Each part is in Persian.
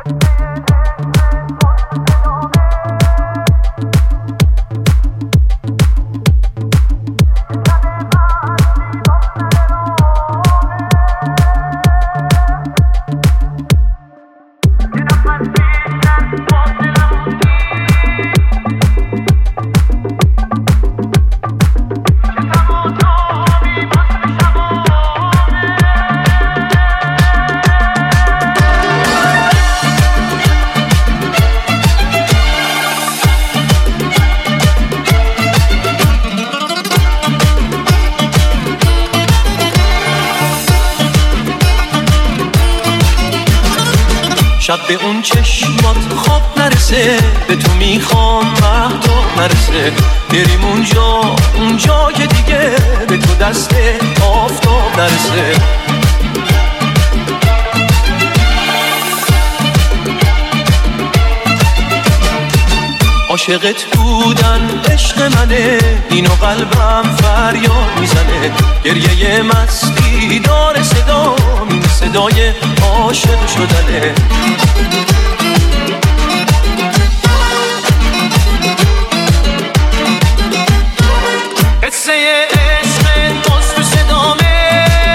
شب به اون چشمات خواب نرسه، به تو میخوام مهتاب نرسه، بریم اونجا که دیگه به تو دست آفتاب نرسه. عاشقت بودن عشق منه، اینو قلبم فریاد میزنه، گریه مستی داره صدا، این صدای عاشق شدنه. قصه عشق باز تو صدامه،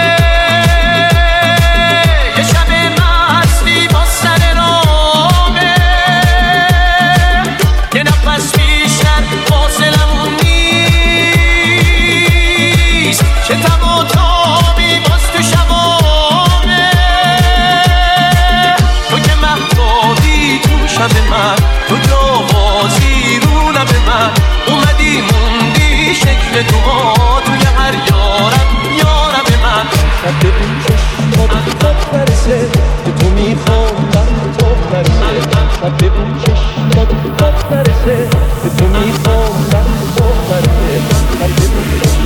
یه شب مستی با سر رامه، یه نفس بیشتر فاصلمون نیست، چه تب و تابی باز تو شبامه، تو که مهتابی تو شب من، تو جوازی رو لب من، اومدی موندی شکل تو ها توی هر یارم من. شب به اون چشمات خواب نرسه، به تو میخوام مهتاب نرسه، شب به اون چشمات خواب نرسه، به تو میخوام مهتاب نرسه، شب به اون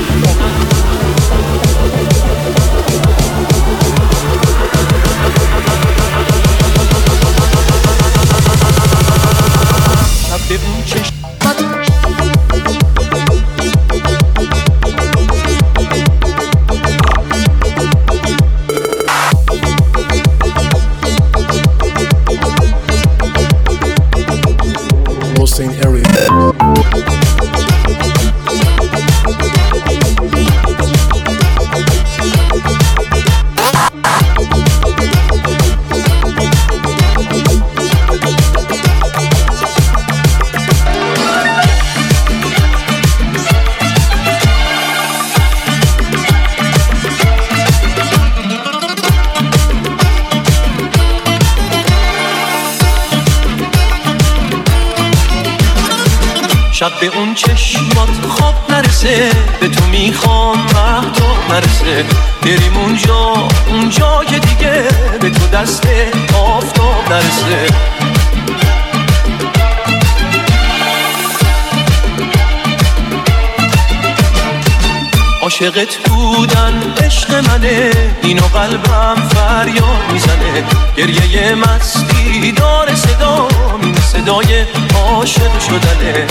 شب به اون چشمات خواب نرسه، به تو میخوام مهتاب نرسه، بریم اونجا که دیگه به تو دست آفتاب نرسه. عاشقت بودن عشق منه، اینو قلبم فریاد میزنه، گریه مستی داره صدا، این صدای عاشق شدنه.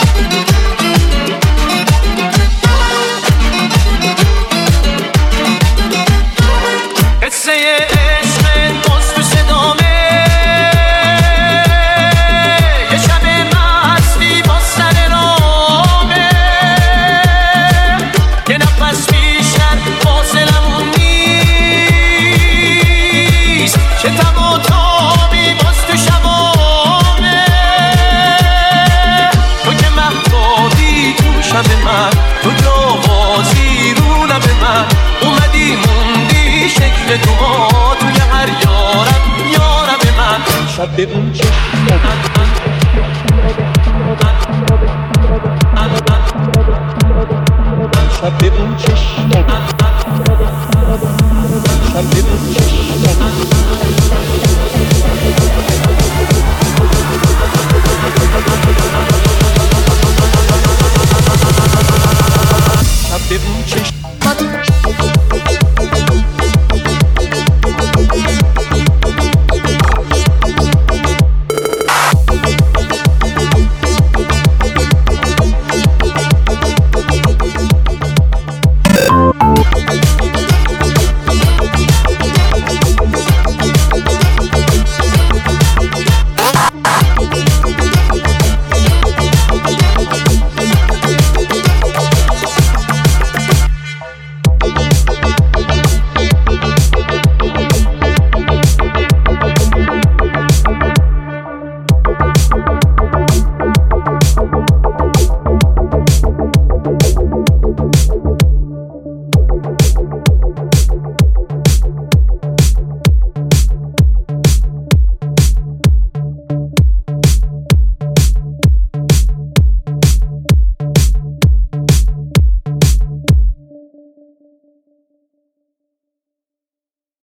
قصه عشق باز تو صدامه، یه شب مستی با سر رامه، یه نفس بیشتر فاصلمون نیست، چه تب و تابی باز تو شبامه، تو که مهتابی تو شب من، تو جوازی رو لب من، اومدی موندی شکل تو ها توی هر یارم من. شب به اون شب به اون چشم، شب به اون چشم.